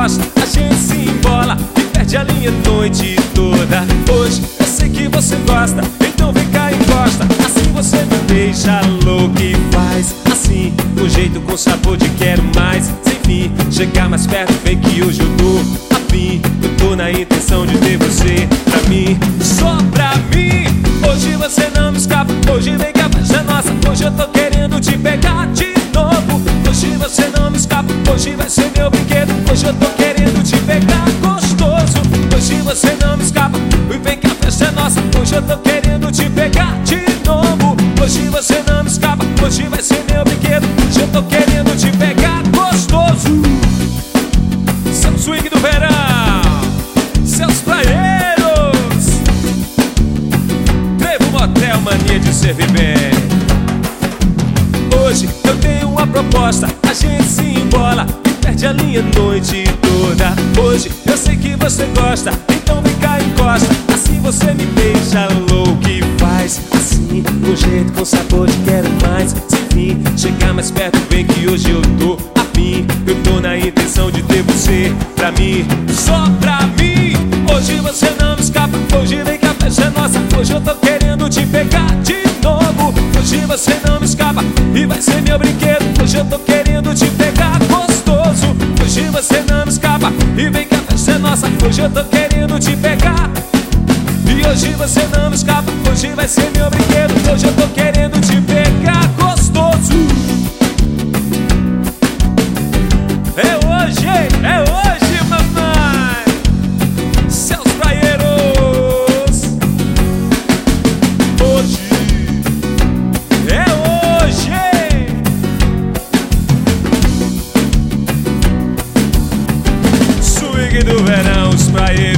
proposta, a gente se embola e perde a linha a noite toda. Hoje eu sei que você gosta, então vem cá e encosta. Assim você me deixa louco e faz assim, com jeito, com sabor de quero mais. Sem fim, chegar mais perto, vem que hoje eu tô afim. Eu tô na intenção de ter você pra mim, só pra mim. Hoje você não me escapa, hoje vem que a festa é nossa. Hoje eu tô querendo te pegar de novo. Hoje você não me escapa, hoje vai ser meu brinquedo. Hoje eu tô querendo te pegar gostoso. Hoje você não me escapa, e vem que a festa é nossa. Hoje eu tô querendo te pegar de novo. Hoje você não me escapa, hoje vai ser meu brinquedo. Hoje eu tô querendo te pegar gostoso. Seu swing do verão, seus praieiros, Trevo Motel, mania de servir bem. Hoje eu tenho uma proposta, a gente se embola e perde a linha a noite toda. Hoje eu sei que você gosta, então vem cá e encosta. Assim você me deixa louco e faz assim, com jeito, com sabor de quero mais. Sem fim, chegar mais perto, vem que hoje eu tô afim. Eu tô na intenção de ter você pra mim, só pra mim. Hoje você não me escapa, hoje vem que a festa é nossa. Hoje eu tô querendo te pegar de novo. Hoje você não me escapa e vai ser meu brinquedo. Hoje eu tô querendo te pegar gostoso. Hoje você não me escapa e vem que a festa é nossa. Hoje eu tô querendo te pegar. E hoje você não me escapa, hoje vai ser meu brinquedo. Hoje eu tô querendo te pegar gostoso. É hoje, mamãe. Seus praieiros. Hoje é hoje. Swing do verão, os praieiros.